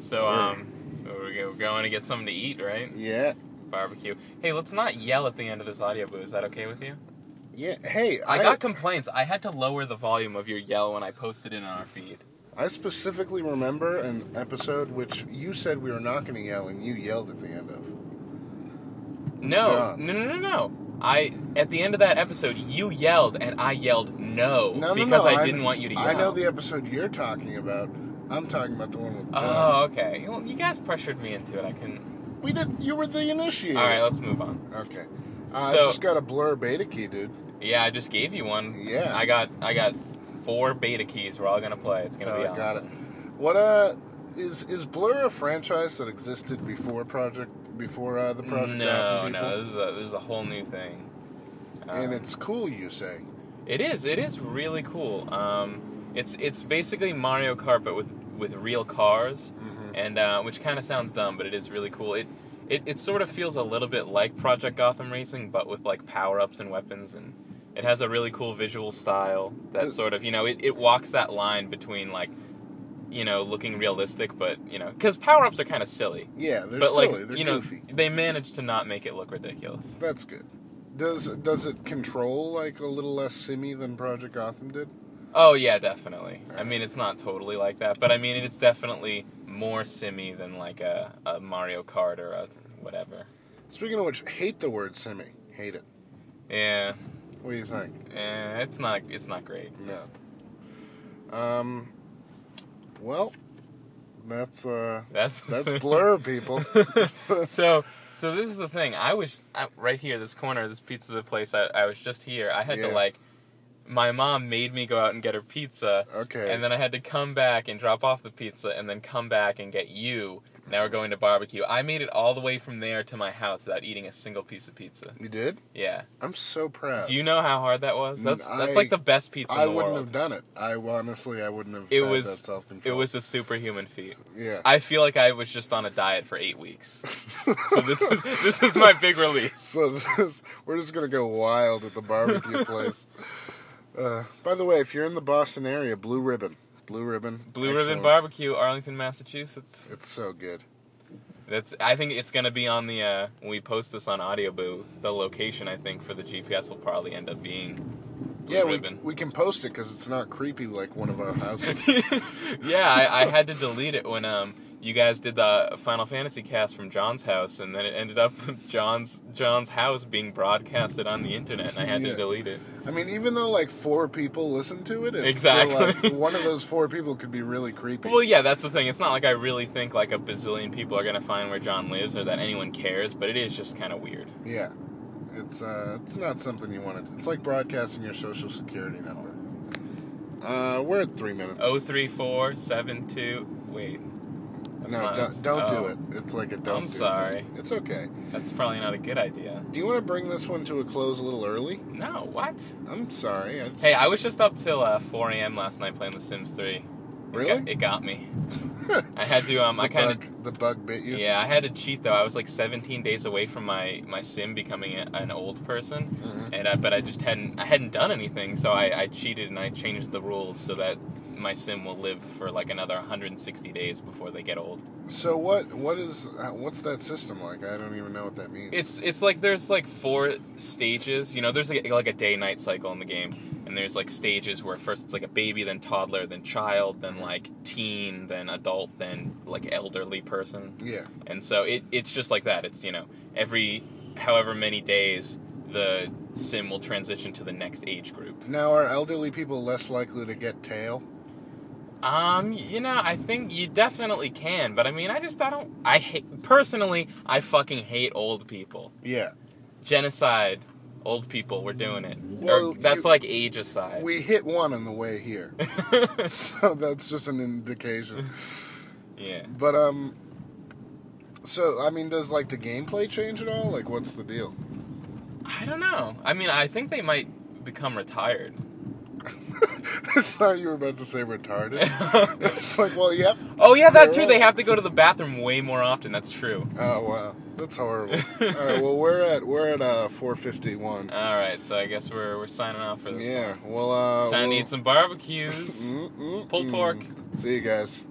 So, we're going to get something to eat, right? Yeah. Barbecue. Hey, let's not yell at the end of this audio boo. Is that okay with you? Yeah. Hey, I got complaints. I had to lower the volume of your yell when I posted it on our feed. I specifically remember an episode which you said we were not going to yell, and you yelled at the end of. No. John. No. At the end of that episode, you yelled, and I yelled no. No. Because I didn't want you to yell. I know the episode you're talking about. I'm talking about the one with John. Oh, okay. Well, you guys pressured me into it. We did. You were the initiator. All right, let's move on. Okay. I just got a Blur beta key, dude. Yeah, I just gave you one. Yeah. I got 4 beta keys. We're all gonna play. It's gonna be awesome. Got it. What is Blur a franchise that existed before the Project Gotham people? No. This is a whole new thing. And it's cool, you say? It is. It is really cool. It's basically Mario Kart, but with real cars, and which kind of sounds dumb, but it is really cool. It sort of feels a little bit like Project Gotham Racing, but with like power-ups and weapons, and it has a really cool visual style that sort of, it walks that line between like, looking realistic, but, because power-ups are kind of silly. Yeah, they're silly. They're goofy. They managed to not make it look ridiculous. That's good. Does it control like a little less simmy than Project Gotham did? Oh, yeah, definitely. I mean, it's not totally like that, but I mean, it's definitely more simmy than like a Mario Kart or a whatever. Speaking of which, hate the word simmy. Hate it. Yeah. What do you think? It's not great. No. Well, that's Blur, people. So this is the thing. I was right here, this corner, this pizza place. I was just here. I had to my mom made me go out and get her pizza. Okay. And then I had to come back and drop off the pizza, and then come back and get you. Now we're going to barbecue. I made it all the way from there to my house without eating a single piece of pizza. You did? Yeah. I'm so proud. Do you know how hard that was? That's like the best pizza in the world. I wouldn't have done it. I wouldn't have had that self-control. It was a superhuman feat. Yeah. I feel like I was just on a diet for 8 weeks. So this is my big release. So we're just going to go wild at the barbecue place. By the way, if you're in the Boston area, Blue Ribbon. Blue Ribbon Barbecue, Arlington, Massachusetts. It's so good. I think it's going to be on the, when we post this on Audioboo, the location, I think, for the GPS will probably end up being Blue Ribbon. We can post it because it's not creepy like one of our houses. Yeah, I had to delete it when you guys did the Final Fantasy cast from John's house, and then it ended up with John's house being broadcasted on the internet, and I had to delete it. I mean, even though like 4 people listen to it, it's still like one of those 4 people could be really creepy. Well, yeah, that's the thing. It's not like I really think like a bazillion people are gonna find where John lives or that anyone cares, but it is just kind of weird. Yeah, it's not something you want to. It's like broadcasting your social security number. We're at 3 minutes. 03472. Wait. Don't do it. It's like a don't. I'm sorry. Thing. It's okay. That's probably not a good idea. Do you want to bring this one to a close a little early? No, what? I'm sorry. Hey, I was just up till 4 a.m. last night playing The Sims 3. Really? It got me. I had to, The bug bit you? Yeah, I had to cheat, though. I was like 17 days away from my sim becoming an old person, but I just hadn't done anything, so I cheated and I changed the rules so that my sim will live for like another 160 days before they get old. So what's that system like? I don't even know what that means. It's like there's like 4 stages. There's like a day-night cycle in the game. And there's like stages where first it's like a baby, then toddler, then child, then like teen, then adult, then like elderly person. Yeah. And so it's just like that. It's, every however many days the sim will transition to the next age group. Now, are elderly people less likely to get tail? I think you definitely can, but I mean, personally, I fucking hate old people. Yeah. Genocide. Old people, we're doing it. Well, that's like age aside. We hit one on the way here. So that's just an indication. Yeah. But, so, I mean, does, like, the gameplay change at all? Like, what's the deal? I don't know. I mean, I think they might become retired. I thought you were about to say retarded. It's like, well, yep. Oh, yeah, that too. They have to go to the bathroom way more often. That's true. Oh, wow. That's horrible. All right, well, we're at 4:51. All right, so I guess we're signing off for this. Yeah, well, time to eat some barbecues. Pulled pork. See you guys.